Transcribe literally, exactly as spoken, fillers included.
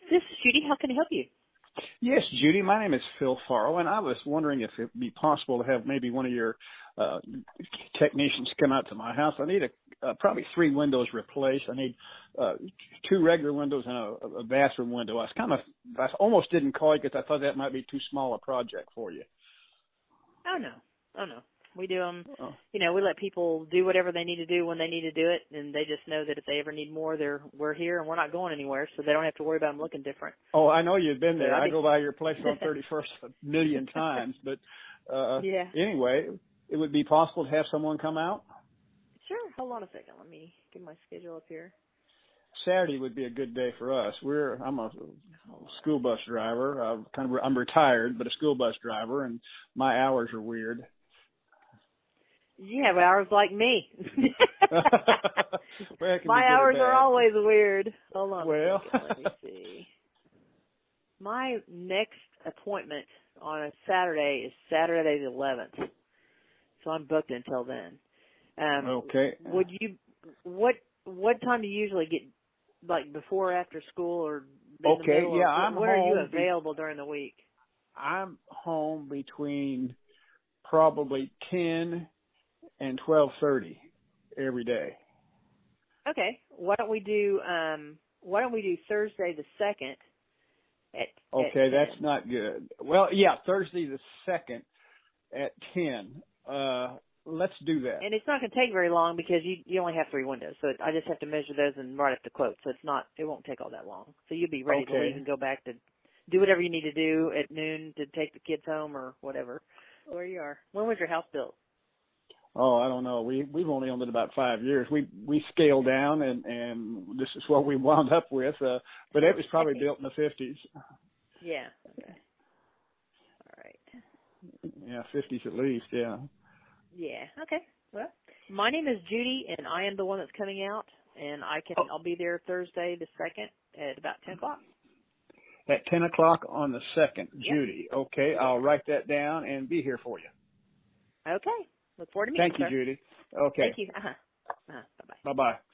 This is Judy. How can I help you? Yes, Judy. My name is Phil Farrow, and I was wondering if it would be possible to have maybe one of your uh, technicians come out to my house. I need a, uh, probably three windows replaced. I need uh, two regular windows and a, a bathroom window. I was kind of, I almost didn't call you because I thought that might be too small a project for you. Oh, no. Oh, no. We do them, Oh, you know, we let people do whatever they need to do when they need to do it, and they just know that if they ever need more, they're we're here and we're not going anywhere, so they don't have to worry about them looking different. oh I know you've been So there. I I think, go by your place on thirty-first a million times. But uh, yeah. anyway, it would be possible to have someone come out? Sure. Hold on a second. Let me get my schedule up here. Saturday would be a good day for us. We're I'm a Hold school on. bus driver. I'm kind of I'm retired, but a school bus driver, and my hours are weird. You have hours like me. Well, it can My be good or hours are bad. always weird. Hold on a Well, second. Let me see. My next appointment on a Saturday is Saturday the eleventh, so I'm booked until then. Um, okay. would you? What What time do you usually get? Like before, or after school, or in the Okay, middle, or yeah, wh- I'm when are you home. Be, available during the week? I'm home between probably ten and twelve thirty every day. Okay. Why don't we do? Um, why don't we do Thursday the second at at Okay, that's ten? not good. Well, yeah, Thursday the second at ten. Uh, let's do that. And it's not going to take very long because you you only have three windows, so I just have to measure those and write up the quote. So it's not it won't take all that long. So you'll be ready to leave Okay. and go back to do whatever you need to do at noon to take the kids home or whatever. Where you are. When was your house built? Oh, I don't know. We we've only owned it about five years. We we scaled down, and and this is what we wound up with. Uh, but it was probably Okay. built in the fifties. Yeah. Okay. All right. Yeah, fifties at least. Yeah. Yeah. Okay. Well, my name is Judy, and I am the one that's coming out, and I can Oh, I'll be there Thursday the second at about ten o'clock. at ten o'clock on the second, Yep. Judy. Okay, Yeah. I'll write that down and be here for you. Okay. Look forward to meeting Thank you, you, sir. Judy. Okay. Thank you. Uh huh. Uh huh. Bye bye. Bye bye.